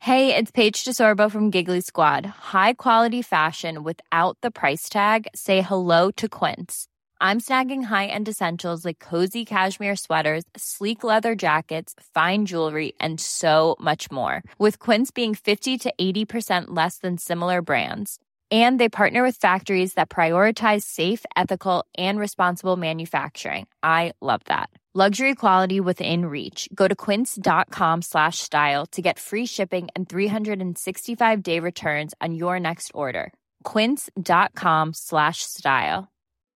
Hey, it's Paige DeSorbo from Giggly Squad. High quality fashion without the price tag. Say hello to Quince. I'm snagging high-end essentials like cozy cashmere sweaters, sleek leather jackets, fine jewelry, and so much more. With Quince being 50 to 80% less than similar brands. And they partner with factories that prioritize safe, ethical, and responsible manufacturing. I love that. Luxury quality within reach. Go to quince.com/style to get free shipping and 365-day returns on your next order. Quince.com/style.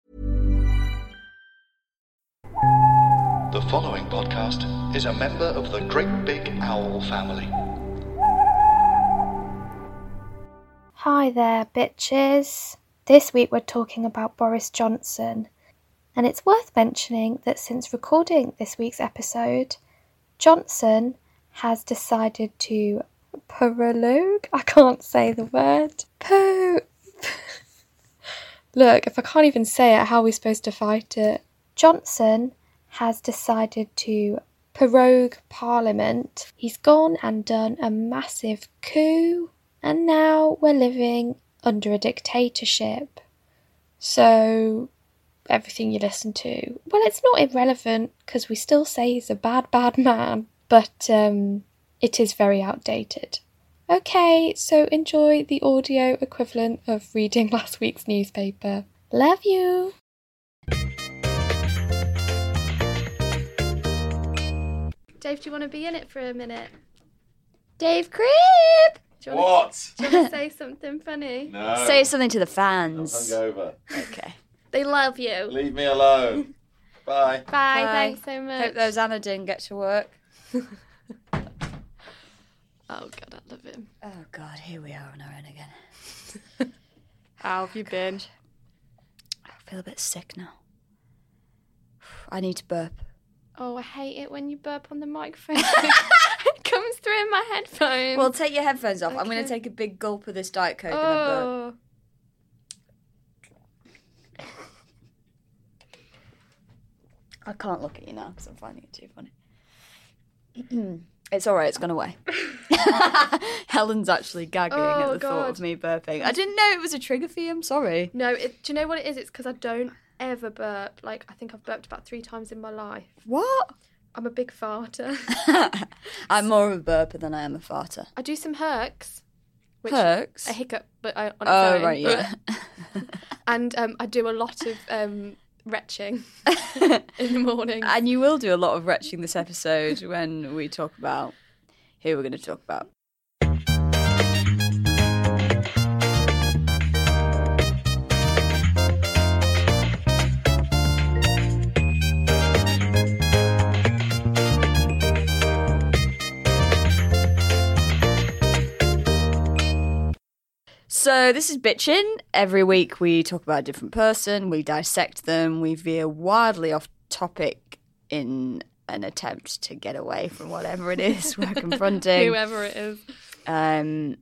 The following podcast is a member of the Great Big Owl family. Hi there, bitches. This week we're talking about Boris Johnson. And it's worth mentioning that since recording this week's episode, Johnson has decided to prorogue. I can't say the word. Look, if I can't even say it, how are we supposed to fight it? Johnson has decided to prorogue Parliament. He's gone and done a massive coup, and now we're living under a dictatorship. So everything you listen to, well, it's not irrelevant because we still say he's a bad, bad man, but it is very outdated. Okay, so enjoy the audio equivalent of reading last week's newspaper. Love you! Dave, do you want to be in it for a minute? Dave Creep! Do you want to say something funny? No. Say something to the fans. I'm hungover. Okay. They love you. Leave me alone. Bye. Bye, thanks so much. Hope those Anna didn't get to work. Oh God, I love him. Oh God, here we are on our own again. How have you been? I feel a bit sick now. I need to burp. Oh, I hate it when you burp on the microphone. It comes through in my headphones. Well, take your headphones off. Okay. I'm going to take a big gulp of this Diet Coke and then burp. I can't look at you now because I'm finding it too funny. It's all right. It's gone away. Helen's actually gagging at the thought of me burping. I didn't know it was a trigger for you. I'm sorry. No, do you know what it is? It's because I don't ever burp. Like, I think I've burped about 3 times in my life. What? I'm a big farter. I'm more of a burper than I am a farter. I do some herks. Herks? A hiccup, but on its own. Oh, right, yeah. And I do a lot of retching in the morning. And you will do a lot of retching this episode when we talk about who we're going to talk about. So this is Bitchin'. Every week we talk about a different person, we dissect them, we veer wildly off topic in an attempt to get away from whatever it is we're confronting. Whoever it is. And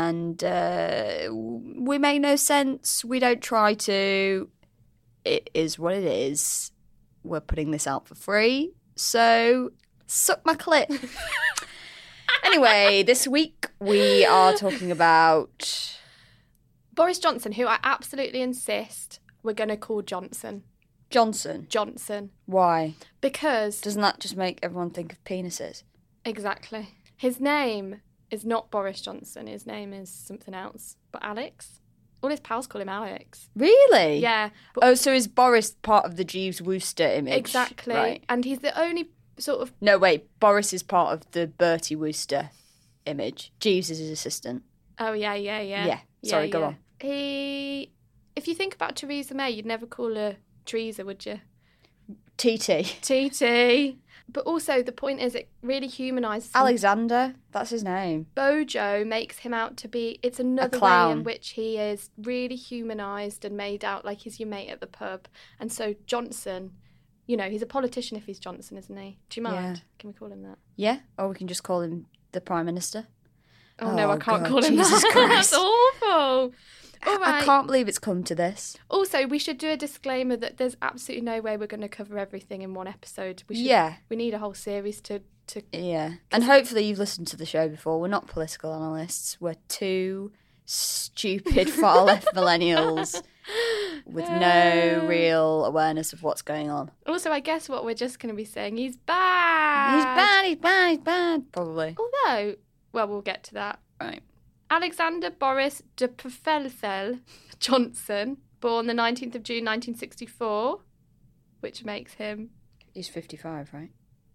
we make no sense. We don't try to. It is what it is. We're putting this out for free. So suck my clit. Anyway, this week we are talking about Boris Johnson, who I absolutely insist we're going to call Johnson. Johnson. Why? Because... Doesn't that just make everyone think of penises? Exactly. His name is not Boris Johnson. His name is something else. But Alex? All his pals call him Alex. Really? Yeah. Oh, so is Boris part of the Jeeves Wooster image? Exactly. Right. And he's the only sort of... No, wait. Boris is part of the Bertie Wooster image. Jeeves is his assistant. Oh, yeah. Yeah. Sorry, go on. If you think about Theresa May, you'd never call her Teresa, would you? TT. TT. But also, the point is, it really humanises him. Alexander, that's his name. Bojo makes him out to be... It's another way in which he is really humanised and made out like he's your mate at the pub. And so Johnson, you know, he's a politician if he's Johnson, isn't he? Do you mind? Yeah. Can we call him that? Yeah, or we can just call him the Prime Minister. Oh no, I can't call him Jesus that. Christ. That's awful. All right. I can't believe it's come to this. Also, we should do a disclaimer that there's absolutely no way we're going to cover everything in one episode. We need a whole series to Yeah. And hopefully you've listened to the show before. We're not political analysts. We're two stupid far-left millennials with no real awareness of what's going on. Also, I guess what we're just going to be saying, he's bad. He's bad, probably. Although, well, we'll get to that. Right. Alexander Boris de Pfeffel Johnson, born the 19th of June 1964, which makes him... He's 55, right?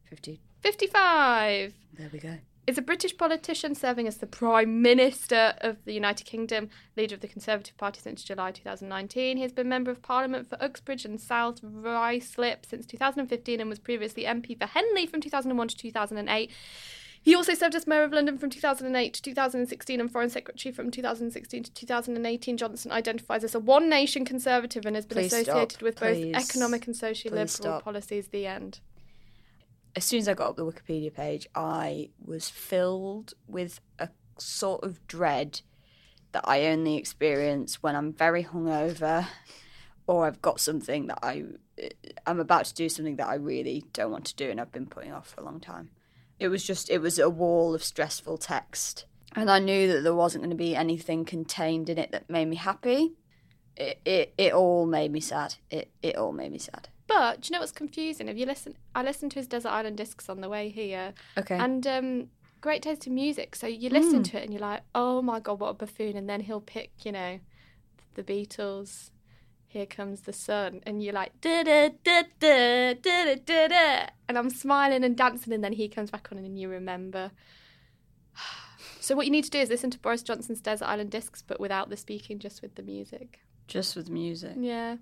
55! There we go. Is a British politician serving as the Prime Minister of the United Kingdom, leader of the Conservative Party since July 2019. He has been Member of Parliament for Uxbridge and South Ruislip since 2015 and was previously MP for Henley from 2001 to 2008. He also served as Mayor of London from 2008 to 2016 and Foreign Secretary from 2016 to 2018. Johnson identifies as a one-nation Conservative and has been associated with both economic and social-liberal policies. The end. As soon as I got up the Wikipedia page, I was filled with a sort of dread that I only experience when I'm very hungover or I've got something that I'm about to do something that I really don't want to do and I've been putting off for a long time. It was a wall of stressful text. And I knew that there wasn't going to be anything contained in it that made me happy. It all made me sad. It all made me sad. But do you know what's confusing? I listened to his Desert Island Discs on the way here. Okay. And great taste in music. So you listen to it and you're like, oh my God, what a buffoon. And then he'll pick, the Beatles, Here Comes the Sun. And you're like, da-da-da-da-da-da-da. And I'm smiling and dancing and then he comes back on and you remember. So what you need to do is listen to Boris Johnson's Desert Island Discs, but without the speaking, just with the music. Just with music. Yeah.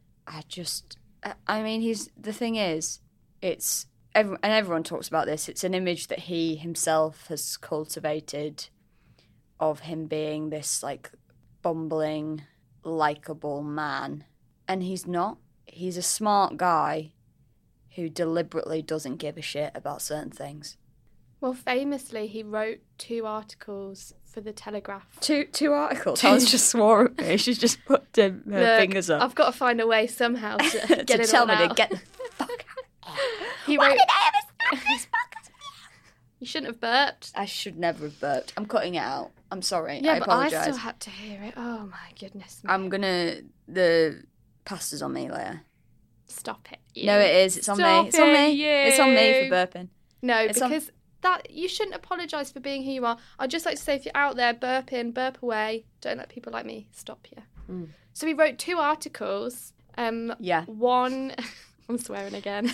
The thing is, and everyone talks about this, it's an image that he himself has cultivated of him being this, bumbling, likeable man. And he's not. He's a smart guy who deliberately doesn't give a shit about certain things. Well, famously, he wrote 2 articles for the Telegraph. Two articles? I was just swore at me. She's just put her fingers up. I've got to find a way somehow to get it tell all me out. to get the fuck out. Why did I ever start this podcast? You shouldn't have burped. I should never have burped. I'm cutting it out. I'm sorry. Yeah, I apologise. but I still had to hear it. Oh, my goodness me. The pasta's on me, Leah. Stop it. No, it is. It's on me. It's on me. It's on me for burping. No, because... that you shouldn't apologise for being who you are. I'd just like to say, if you're out there burping, burp away. Don't let people like me stop you. So he wrote 2 articles. One, I'm swearing again.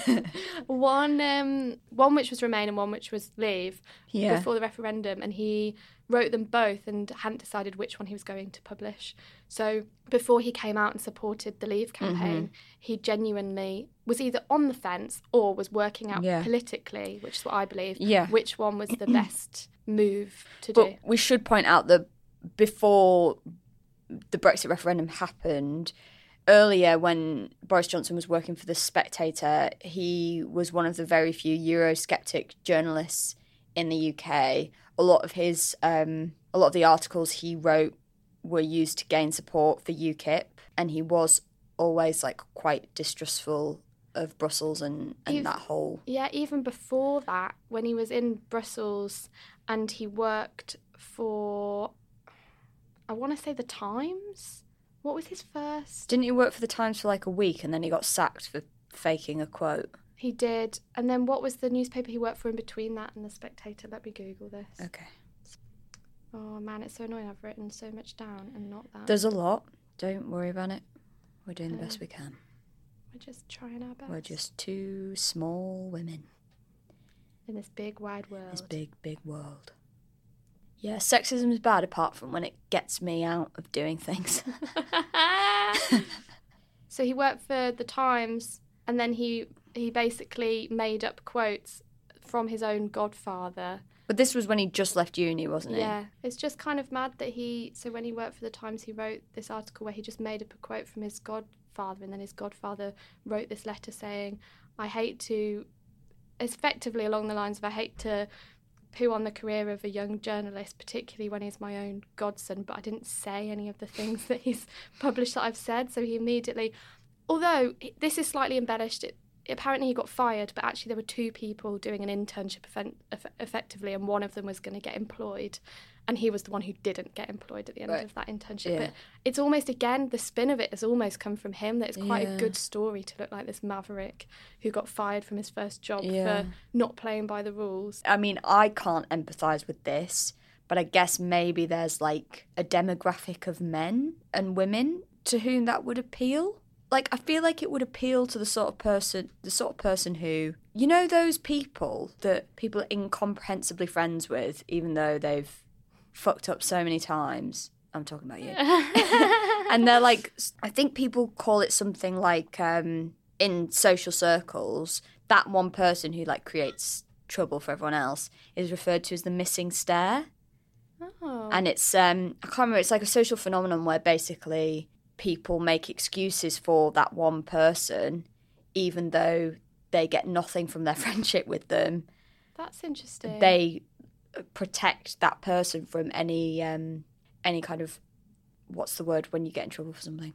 one which was Remain and one which was Leave before the referendum, and he wrote them both and hadn't decided which one he was going to publish. So before he came out and supported the Leave campaign, he genuinely was either on the fence or was working out politically, which is what I believe, which one was the best move to do. But we should point out that before the Brexit referendum happened, earlier when Boris Johnson was working for The Spectator, he was one of the very few Eurosceptic journalists in the UK. A lot of the articles he wrote were used to gain support for UKIP, and he was always quite distrustful of Brussels and that whole... Yeah, even before that, when he was in Brussels and he worked for, I want to say The Times? What was his first? Didn't he work for The Times for a week and then he got sacked for faking a quote? He did. And then what was the newspaper he worked for in between that and The Spectator? Let me Google this. Okay. Oh, man, it's so annoying. I've written so much down and not that. There's a lot. Don't worry about it. We're doing the best we can. We're just trying our best. We're just 2 small women. In this big, wide world. This big, big world. Yeah, sexism is bad apart from when it gets me out of doing things. So he worked for The Times, and then he basically made up quotes from his own godfather. But this was when he just left uni, wasn't it? Yeah, it's just kind of mad that so when he worked for The Times, he wrote this article where he just made up a quote from his godfather, and then his godfather wrote this letter saying, it's effectively along the lines of, I hate to poo on the career of a young journalist, particularly when he's my own godson, but I didn't say any of the things that he's published that I've said, so he immediately... Although, this is slightly embellished, apparently he got fired, but actually there were 2 people doing an internship effectively, and one of them was going to get employed, and he was the one who didn't get employed at the end of that internship. But it's almost, again, the spin of it has almost come from him, that it's quite a good story to look like this maverick who got fired from his first job for not playing by the rules. I mean, I can't empathise with this, but I guess maybe there's like a demographic of men and women to whom that would appeal. Like, I feel like it would appeal to the sort of person who, you know, those people that people are incomprehensibly friends with, even though they've fucked up so many times. I'm talking about you. And they're like, I think people call it something like, in social circles, that one person who like creates trouble for everyone else is referred to as the missing stare. Oh. And it's, I can't remember, it's like a social phenomenon where basically people make excuses for that one person, even though they get nothing from their friendship with them. That's interesting. They protect that person from any kind of, what's the word when you get in trouble for something?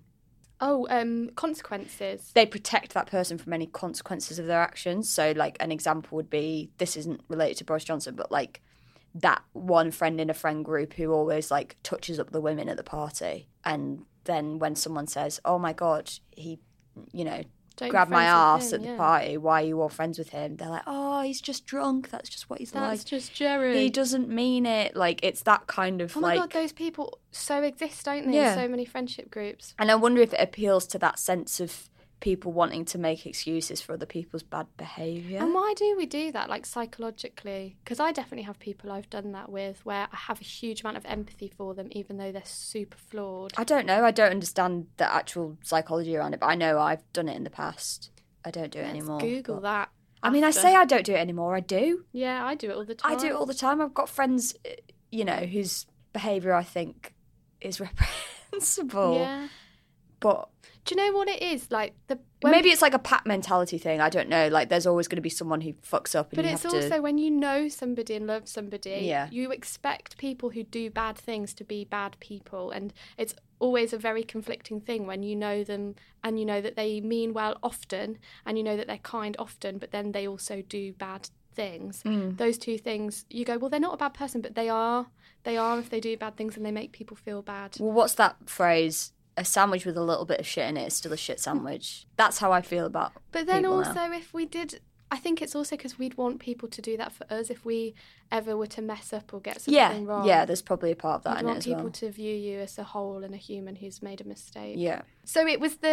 Consequences. They protect that person from any consequences of their actions. So, like, an example would be, this isn't related to Boris Johnson, but like that one friend in a friend group who always like touches up the women at the party, and then when someone says, oh my God, he, you know, grabbed my arse at the party, why are you all friends with him? They're like, oh, he's just drunk, that's just what he's like. That's just Jerry. He doesn't mean it. Like, it's that kind of oh my God, those people so exist, don't they, in so many friendship groups. And I wonder if it appeals to that sense of people wanting to make excuses for other people's bad behaviour. And why do we do that, like, psychologically? Because I definitely have people I've done that with where I have a huge amount of empathy for them, even though they're super flawed. I don't know. I don't understand the actual psychology around it, but I know I've done it in the past. I don't do it anymore. Google that. I mean, I say I don't do it anymore. I do. Yeah, I do it all the time. I do it all the time. I've got friends, you know, whose behaviour I think is reprehensible. Yeah. But do you know what it is? Like, maybe it's like a pack mentality thing. I don't know. Like, there's always going to be someone who fucks up. And but it's also when you know somebody and love somebody, yeah, you expect people who do bad things to be bad people. And it's always a very conflicting thing when you know them and you know that they mean well often and you know that they're kind often, but then they also do bad things. Those two things, you go, well, they're not a bad person, but they are if they do bad things and they make people feel bad. Well, what's that phrase? A sandwich with a little bit of shit in it is still a shit sandwich. That's how I feel about But then people also, now. if we did, I think it's also because we'd want people to do that for us if we ever were to mess up or get something wrong. Yeah, there's probably a part of that in it as well. You'd want people to view you as a whole and a human who's made a mistake. Yeah. So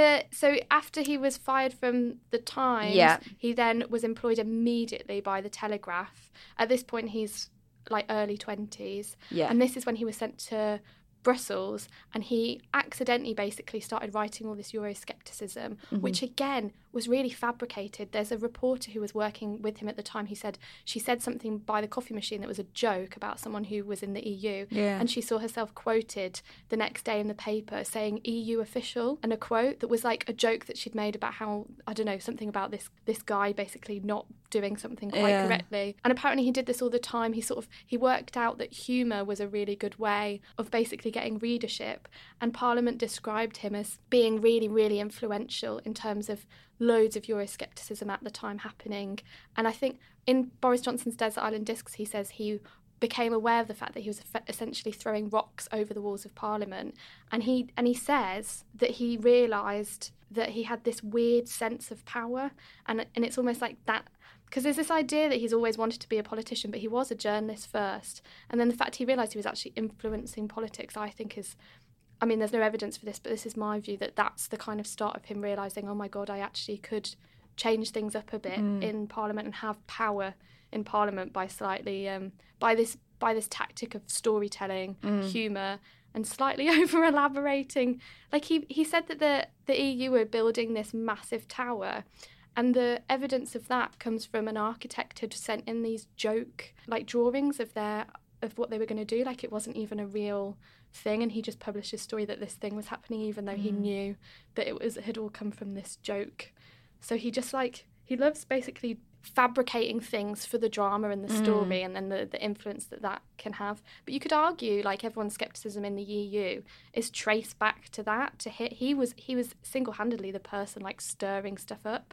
after he was fired from the Times, he then was employed immediately by the Telegraph. At this point, he's like early 20s. Yeah. And this is when he was sent to Brussels, and he accidentally basically started writing all this Euroscepticism, which again was really fabricated. There's a reporter who was working with him at the time. She said something by the coffee machine that was a joke about someone who was in the EU, and she saw herself quoted the next day in the paper saying EU official, and a quote that was like a joke that she'd made about how, I don't know, something about this guy basically not doing something quite correctly. And apparently he did this all the time. He worked out that humour was a really good way of basically getting readership, and Parliament described him as being really, really influential in terms of loads of Euroscepticism at the time happening. And I think in Boris Johnson's Desert Island Discs, he says he became aware of the fact that he was essentially throwing rocks over the walls of Parliament, and he says that he realised that he had this weird sense of power, and it's almost like that, because there's this idea that he's always wanted to be a politician, but he was a journalist first, and then the fact he realised he was actually influencing politics, I think is, I mean, there's no evidence for this, but this is my view, that that's the kind of start of him realising, oh my God, I actually could change things up a bit in Parliament and have power in Parliament by slightly by this tactic of storytelling, humour, and slightly over elaborating. Like he said that the EU were building this massive tower, and the evidence of that comes from an architect who'd sent in these joke like drawings of what they were going to do, like it wasn't even a real thing, and he just published a story that this thing was happening even though he knew that it had all come from this joke. So he just he loves basically fabricating things for the drama and the story, and then the influence that can have. But you could argue, like, everyone's scepticism in the EU is traced back to that. He was single-handedly the person like stirring stuff up,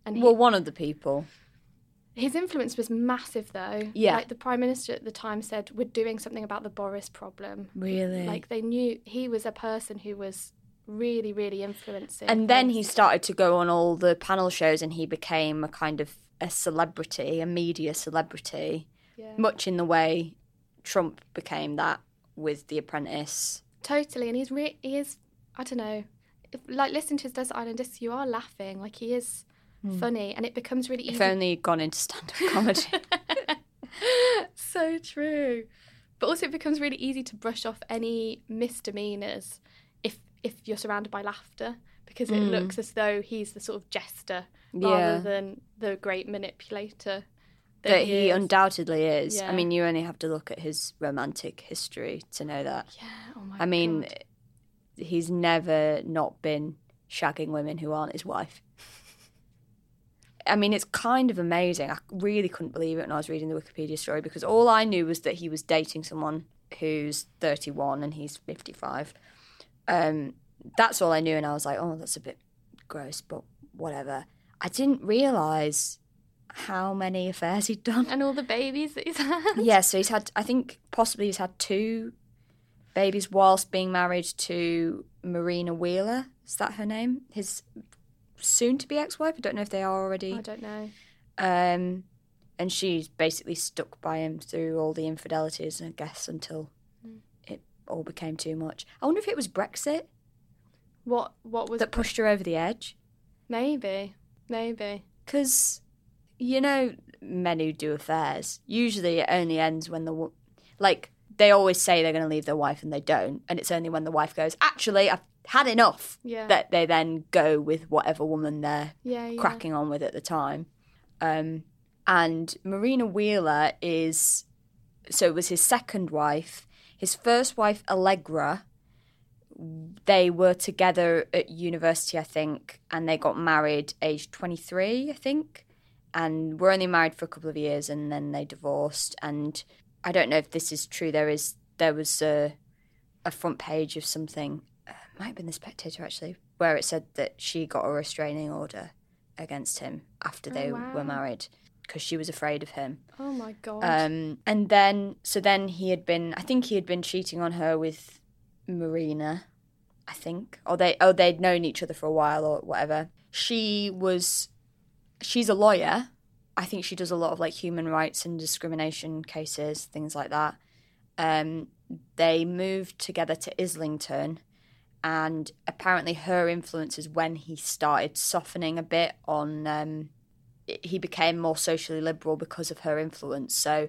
And one of the people. His influence was massive, though. Yeah. Like, the Prime Minister at the time said, we're doing something about the Boris problem. Really? Like, they knew he was a person who was really, really influencing. And then he started to go on all the panel shows and he became a kind of a celebrity, a media celebrity, much in the way Trump became that with The Apprentice. Totally. And he is, I don't know, like, listening to his Desert Island Discs, you are laughing. Like, he is funny, and it becomes really easy. If only he'd gone into stand-up comedy. So true. But also it becomes really easy to brush off any misdemeanours if you're surrounded by laughter, because it looks as though he's the sort of jester rather than the great manipulator that he undoubtedly is. Yeah. I mean, you only have to look at his romantic history to know that. Yeah, oh my God. I mean, he's never not been shagging women who aren't his wife. I mean, it's kind of amazing. I really couldn't believe it when I was reading the Wikipedia story, because all I knew was that he was dating someone who's 31 and he's 55. That's all I knew, and I was like, oh, that's a bit gross, but whatever. I didn't realise how many affairs he'd done. And all the babies that he's had. Yeah, so he's had, I think possibly he's had 2 babies whilst being married to Marina Wheeler. Is that her name? His soon-to-be ex-wife. I don't know if they are already. I don't know. And she's basically stuck by him through all the infidelities, I guess, until it all became too much. I wonder if it was Brexit What was that pushed her over the edge. Maybe. Because, you know, men who do affairs, usually it only ends when they always say they're going to leave their wife and they don't, and it's only when the wife goes, actually, I've had enough, that they then go with whatever woman they're cracking on with at the time. And Marina Wheeler it was his second wife. His first wife, Allegra, they were together at university, I think, and they got married aged 23, I think, and were only married for a couple of years, and then they divorced. And I don't know if this is true. There was a front page of something, might have been The Spectator actually, where it said that she got a restraining order against him after they were married because she was afraid of him. Oh my God. And then he had been cheating on her with Marina, I think, or they'd known each other for a while or whatever. She's a lawyer. I think she does a lot of like human rights and discrimination cases, things like that. They moved together to Islington, and apparently her influence is when he started softening a bit on. He became more socially liberal because of her influence. So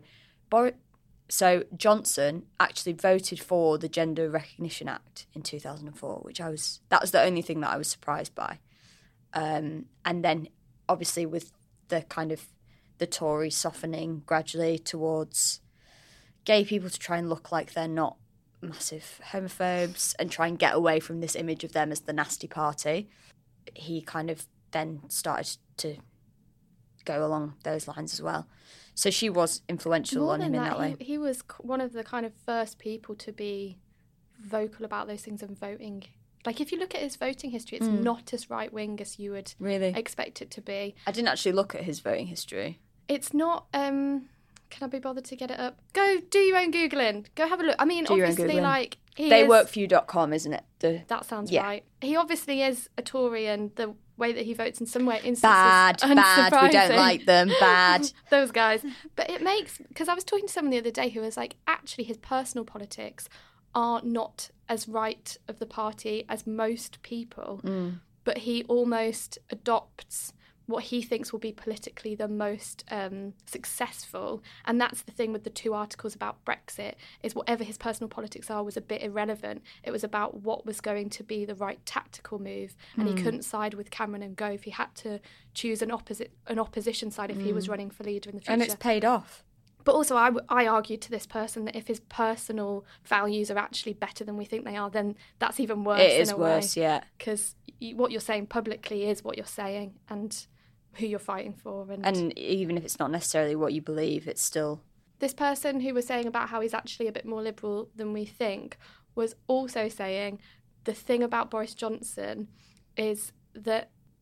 Johnson actually voted for the Gender Recognition Act in 2004, that was the only thing that I was surprised by. And then obviously with the kind of the Tories softening gradually towards gay people to try and look like they're not massive homophobes and try and get away from this image of them as the nasty party, he kind of then started to go along those lines as well. So she was influential on him in that way. He was one of the kind of first people to be vocal about those things and voting. Like, if you look at his voting history, it's not as right-wing as you would expect it to be. I didn't actually look at his voting history. It's not... can I be bothered to get it up? Go do your own Googling. Go have a look. I mean, obviously, like... Theyworkforyou.com, isn't it? That sounds right. He obviously is a Tory, and the way that he votes in some way instances bad, we don't like them, bad. Those guys. But it makes... Because I was talking to someone the other day who was like, actually, his personal politics are not as right of the party as most people, but he almost adopts what he thinks will be politically the most successful. And that's the thing with the 2 articles about Brexit, is whatever his personal politics are was a bit irrelevant. It was about what was going to be the right tactical move. And he couldn't side with Cameron and Gove. He had to choose an opposition side if he was running for leader in the future. And it's paid off. But also I argued to this person that if his personal values are actually better than we think they are, then that's even worse. It is worse, yeah. Because what you're saying publicly is what you're saying, and who you're fighting for. And even if it's not necessarily what you believe, it's still... This person who was saying about how he's actually a bit more liberal than we think was also saying the thing about Boris Johnson is that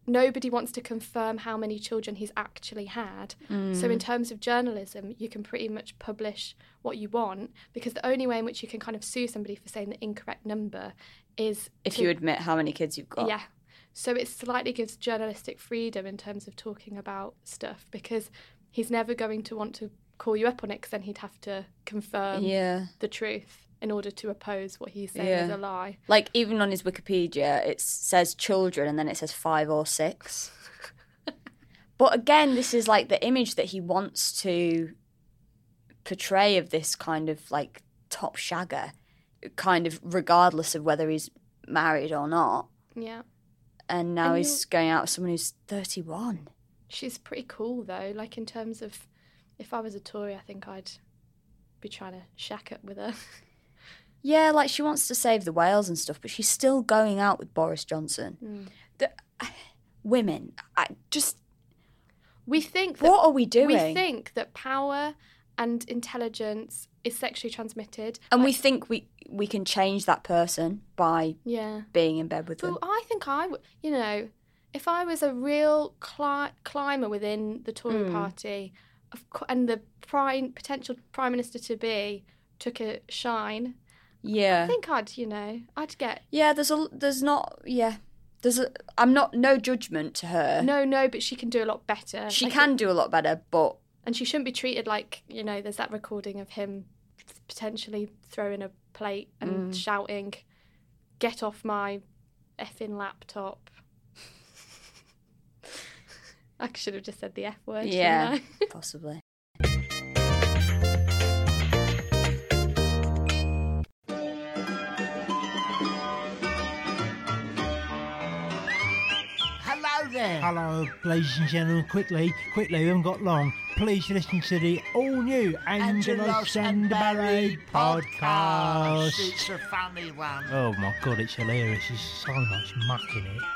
nobody wants to confirm how many children he's actually had. So in terms of journalism, you can pretty much publish what you want, because the only way in which you can kind of sue somebody for saying the incorrect number is if you admit how many kids you've got. Yeah. So it slightly gives journalistic freedom in terms of talking about stuff, because he's never going to want to call you up on it, because then he'd have to confirm the truth in order to oppose what he's saying is a lie. Like, even on his Wikipedia, it says children and then it says 5 or 6. But again, this is like the image that he wants to portray of this kind of like top shagger, kind of regardless of whether he's married or not. Yeah. And now he's going out with someone who's 31. She's pretty cool, though. Like, in terms of, if I was a Tory, I think I'd be trying to shack up with her. Yeah, like, she wants to save the whales and stuff, but she's still going out with Boris Johnson. Women, we think that, what are we doing? We think that power and intelligence is sexually transmitted. And we think we can change that person by being in bed with them. Well, I think I would, you know, if I was a real climber within the Tory party, and the potential Prime Minister-to-be took a shine... Yeah. I think I'd get... Yeah, I'm no judgment to her. No, but she can do a lot better. She can do a lot better, but... And she shouldn't be treated like, you know, there's that recording of him potentially throwing a plate and shouting, "Get off my effing laptop." I should have just said the F word, yeah, possibly. Hello, ladies and gentlemen. Quickly, we haven't got long. Please listen to the all-new Angelos and Barry podcast. It's a funny one. Oh my God, it's hilarious. There's so much muck in it.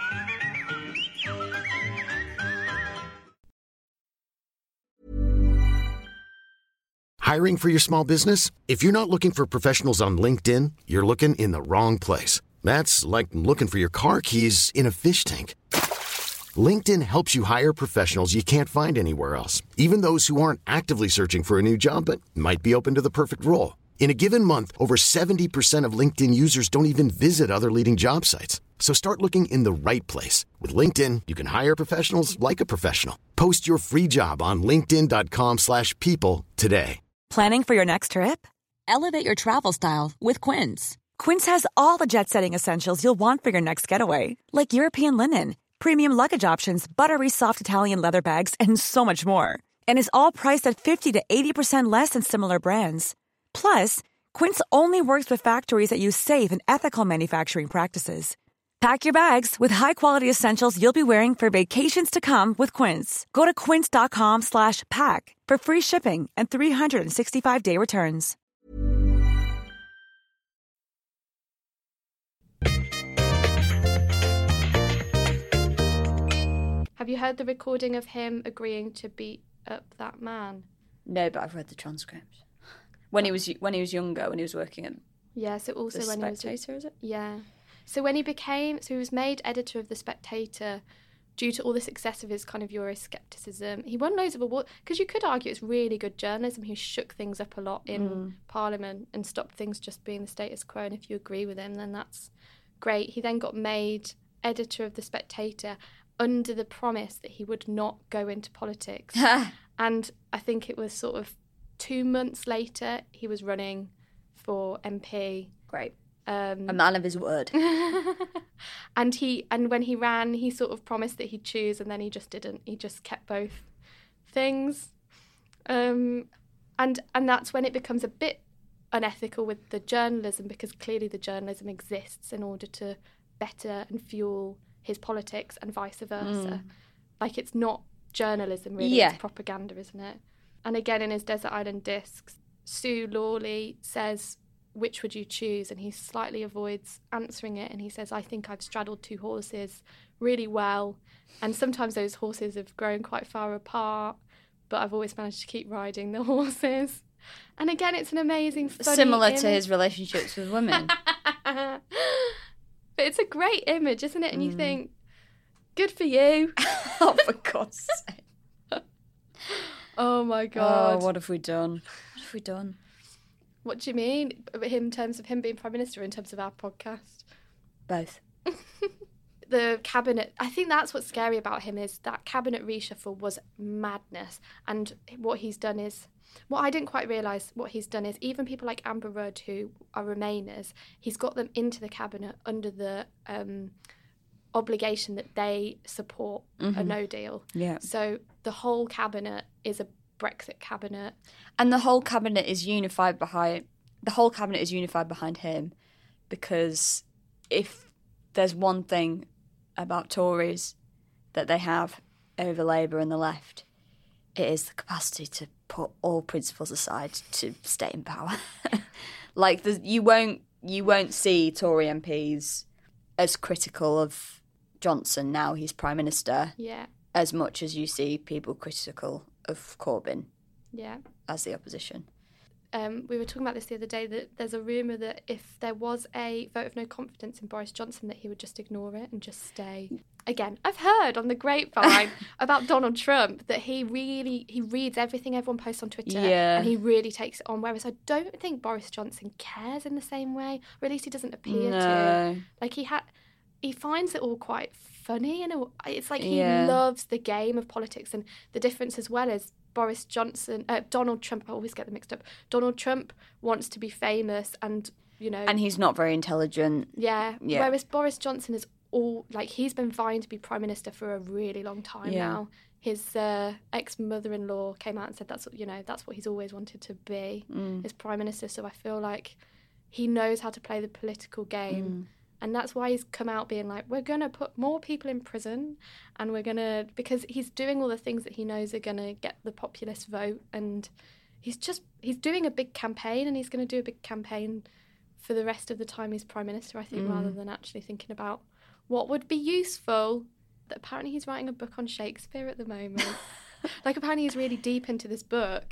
Hiring for your small business? If you're not looking for professionals on LinkedIn, you're looking in the wrong place. That's like looking for your car keys in a fish tank. LinkedIn helps you hire professionals you can't find anywhere else, even those who aren't actively searching for a new job but might be open to the perfect role. In a given month, over 70% of LinkedIn users don't even visit other leading job sites. So start looking in the right place. With LinkedIn, you can hire professionals like a professional. Post your free job on linkedin.com/people today. Planning for your next trip? Elevate your travel style with Quince. Quince has all the jet-setting essentials you'll want for your next getaway, like European linen, premium luggage options, buttery soft Italian leather bags, and so much more. And is all priced at 50 to 80% less than similar brands. Plus, Quince only works with factories that use safe and ethical manufacturing practices. Pack your bags with high-quality essentials you'll be wearing for vacations to come with Quince. Go to quince.com/pack for free shipping and 365-day returns. Have you heard the recording of him agreeing to beat up that man? No, but I've read the transcript. When he was younger, when he was working at so also The when Spectator, is it? Yeah. So when he was made editor of The Spectator due to all the success of his kind of Euroscepticism. He won loads of awards, because you could argue it's really good journalism. He shook things up a lot in Parliament and stopped things just being the status quo, and if you agree with him, then that's great. He then got made editor of The Spectator under the promise that he would not go into politics. And I think it was sort of 2 months later, he was running for MP. Great. A man of his word. And when he ran, he sort of promised that he'd choose, and then he just didn't. He just kept both things. And that's when it becomes a bit unethical with the journalism, because clearly the journalism exists in order to better and fuel his politics and vice versa. Like, it's not journalism, really. It's propaganda, isn't it? And again, in his Desert Island Discs, Sue Lawley says, "Which would you choose?" And he slightly avoids answering it, and he says, "I think I've straddled 2 horses really well, and sometimes those horses have grown quite far apart, but I've always managed to keep riding the horses." And again, it's an amazing, funny similar image. to his relationships with women. But it's a great image, isn't it? And you think, Good for you. Oh, for God's sake. Oh, my God. Oh, what have we done? What have we done? What do you mean? In terms of him being Prime Minister or in terms of our podcast? Both. The cabinet, I think that's what's scary about him, is that cabinet reshuffle was madness. And what he's done is, what I didn't quite realise, what he's done is, even people like Amber Rudd, who are Remainers, he's got them into the cabinet under the obligation that they support a no deal. Yeah. So the whole cabinet is a Brexit cabinet. And the whole cabinet is unified behind him, because if there's one thing about Tories that they have over Labour and the left, it is the capacity to put all principles aside to stay in power. Like, you won't see Tory MPs as critical of Johnson now he's Prime Minister, as much as you see people critical of Corbyn as the opposition. We were talking about this the other day, that there's a rumour that if there was a vote of no confidence in Boris Johnson, that he would just ignore it and just stay. Again, I've heard on the grapevine about Donald Trump that he reads everything everyone posts on Twitter and he really takes it on, whereas I don't think Boris Johnson cares in the same way, or at least he doesn't appear to. Like, he finds it all quite funny, and it's like he loves the game of politics. And the difference as well is Donald Trump, I always get them mixed up. Donald Trump wants to be famous and, And he's not very intelligent. Yeah. Whereas Boris Johnson is he's been vying to be Prime Minister for a really long time now. His ex-mother-in-law came out and said that's what he's always wanted to be, is Prime Minister. So I feel like he knows how to play the political game. And that's why he's come out being like, we're going to put more people in prison, and because he's doing all the things that he knows are going to get the populist vote. And he's doing a big campaign, and he's going to do a big campaign for the rest of the time he's Prime Minister, I think, rather than actually thinking about what would be useful. That apparently he's writing a book on Shakespeare at the moment. Apparently he's really deep into this book.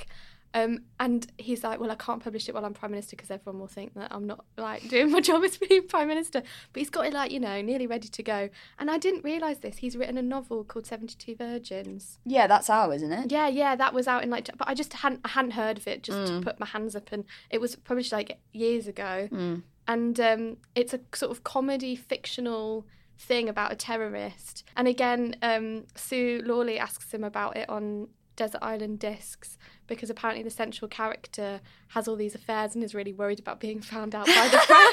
And he's like, well, I can't publish it while I'm Prime Minister because everyone will think that I'm not, doing my job as being Prime Minister. But he's got it, nearly ready to go. And I didn't realise this. He's written a novel called 72 Virgins. Yeah, that's ours, isn't it? Yeah, that was out in, but I just hadn't heard of it, just to put my hands up. And it was published, years ago. And it's a sort of comedy, fictional thing about a terrorist. And again, Sue Lawley asks him about it on Desert Island Discs, because apparently the central character has all these affairs and is really worried about being found out by the press.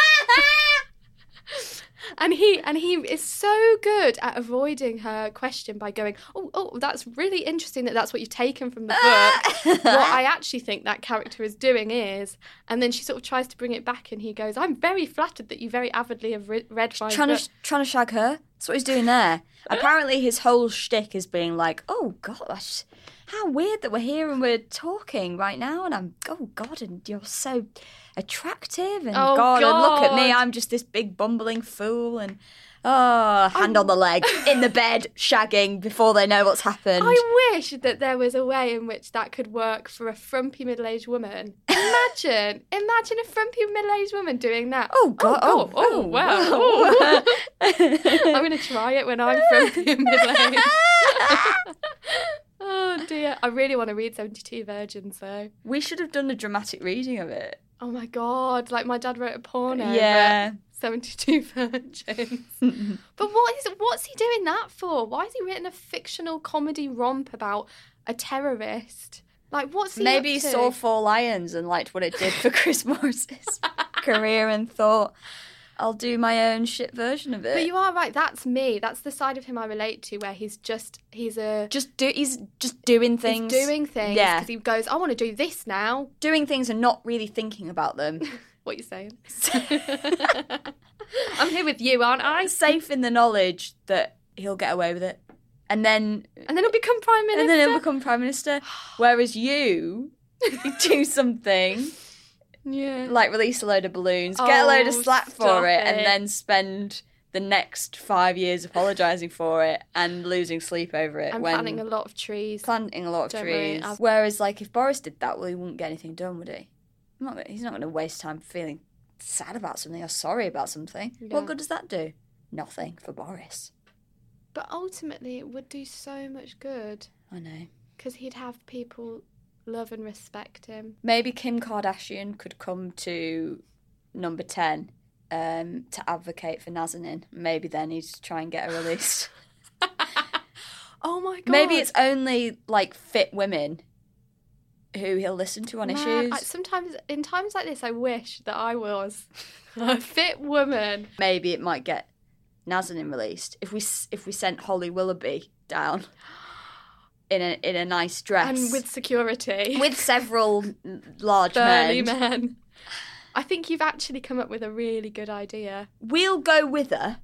And he is so good at avoiding her question by going, oh, that's really interesting that's what you've taken from the book. What I actually think that character is doing is, and then she sort of tries to bring it back, and he goes, I'm very flattered that you very avidly have read my book. Trying to shag her. That's what he's doing there. Apparently his whole shtick is being like, oh, gosh, how weird that we're here and we're talking right now, and oh, God, and you're so attractive, and God, and look at me, I'm just this big bumbling fool, and hand on the leg, in the bed, shagging before they know what's happened. I wish that there was a way in which that could work for a frumpy middle-aged woman. Imagine a frumpy middle-aged woman doing that. Oh, God. Wow. I'm going to try it when I'm frumpy and middle-aged. Oh, dear. I really want to read 72 Virgins, though. We should have done a dramatic reading of it. Oh, my God. My dad wrote a porno. Yeah. 72 Virgins. But what's he doing that for? Why has he written a fictional comedy romp about a terrorist? What's he Maybe he up to? saw Four Lions and liked what it did for Chris Morris's career and thought, I'll do my own shit version of it. But you are right. That's me. That's the side of him I relate to, where he's just doing things. He's doing things. Yeah. Because he goes, I want to do this now. Doing things and not really thinking about them. What are you saying? I'm here with you, aren't I? Safe in the knowledge that he'll get away with it. And then he'll become Prime Minister. Whereas you do something. Yeah. Release a load of balloons, get a load of slack for it, and then spend the next 5 years apologising for it and losing sleep over it. And planting a lot of trees. Whereas, if Boris did that, well, he wouldn't get anything done, would he? He's not going to waste time feeling sad about something or sorry about something. Yeah. What good does that do? Nothing for Boris. But ultimately, it would do so much good. I know. Because he'd have people love and respect him. Maybe Kim Kardashian could come to number 10 to advocate for Nazanin. Maybe then he'd try and get her released. Oh my God. Maybe it's only like fit women who he'll listen to on issues. Sometimes, in times like this, I wish that I was a fit woman. Maybe it might get Nazanin released if we sent Holly Willoughby down in a nice dress and with security, with several large burly men. I think you've actually come up with a really good idea. We'll go with her.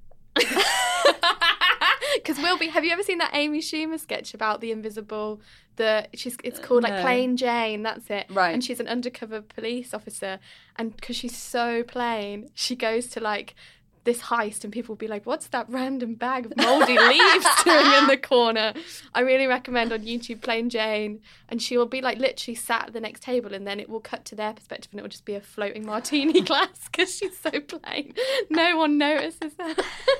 Because have you ever seen that Amy Schumer sketch about the invisible? It's called like Plain Jane. That's it. Right. And she's an undercover police officer, and because she's so plain, she goes to like this heist, and people will be like, "What's that random bag of mouldy leaves doing in the corner?" I really recommend on YouTube Plain Jane, and she will be like literally sat at the next table, and then it will cut to their perspective, and it will just be a floating martini glass because she's so plain. No one notices her.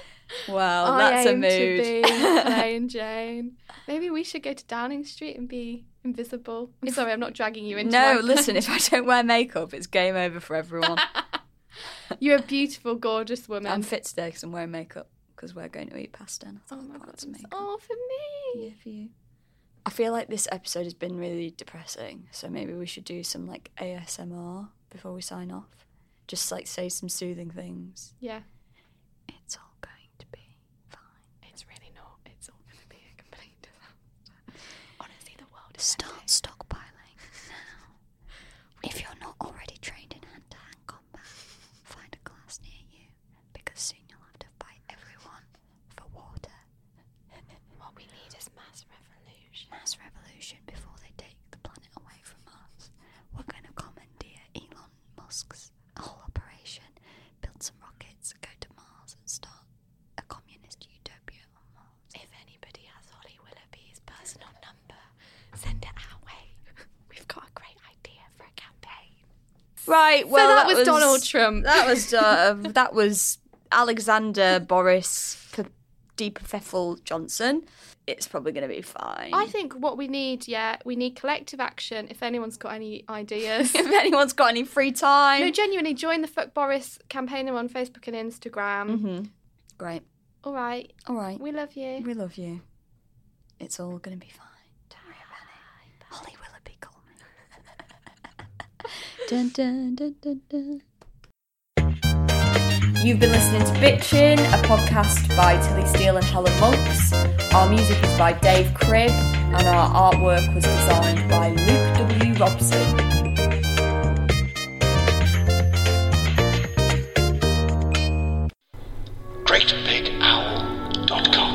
Wow, that's a mood. To be Plain Jane. Maybe we should go to Downing Street and be invisible. I'm sorry, I'm not dragging you into No, listen, if I don't wear makeup, it's game over for everyone. You're a beautiful, gorgeous woman. I'm fit today because I'm wearing makeup because we're going to eat pasta. And oh my God. Oh, for me. Yeah, for you. I feel like this episode has been really depressing, so maybe we should do some like ASMR before we sign off. Just like say some soothing things. Yeah. It's all going to be fine. It's really not. It's all going to be a complete disaster. Honestly, the world is Start stockpiling now. If you're not already trained in hand-to-hand combat, find a class near you, because soon you'll have to fight everyone for water. What we need is mass revolution. Mass revolution before they take the planet away from us. We're going to commandeer Elon Musk's whole operation, build some rockets, go to Mars and start a communist utopia on Mars. If anybody has Holly Willoughby's personal number, send it our way. We've got a great idea for a campaign. Right, well, so that was Donald Trump. That was Alexander Boris Pfeffel Johnson. It's probably going to be fine. I think what we need, we need collective action. If anyone's got any ideas. If anyone's got any free time. No, genuinely, join the Fuck Boris campaign on Facebook and Instagram. Mm-hmm. Great. All right. We love you. We love you. It's all going to be fine. Don't worry about it. Holly Willoughby, call me. Dun, dun, dun, dun, dun. You've been listening to Bitchin', a podcast by Tilly Steele and Helen Monks. Our music is by Dave Cribb, and our artwork was designed by Luke W. Robson. GreatBigOwl.com.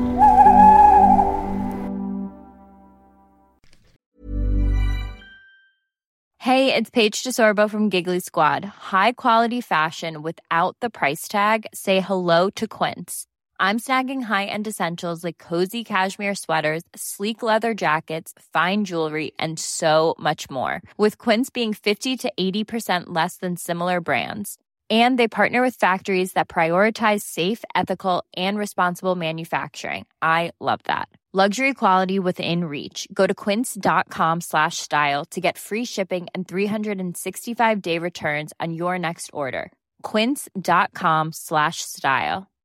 Hey, it's Paige DeSorbo from Giggly Squad. High quality fashion without the price tag. Say hello to Quince. I'm snagging high-end essentials like cozy cashmere sweaters, sleek leather jackets, fine jewelry, and so much more. With Quince being 50 to 80% less than similar brands. And they partner with factories that prioritize safe, ethical, and responsible manufacturing. I love that. Luxury quality within reach. Go to quince.com/style to get free shipping and 365-day returns on your next order. Quince.com/style.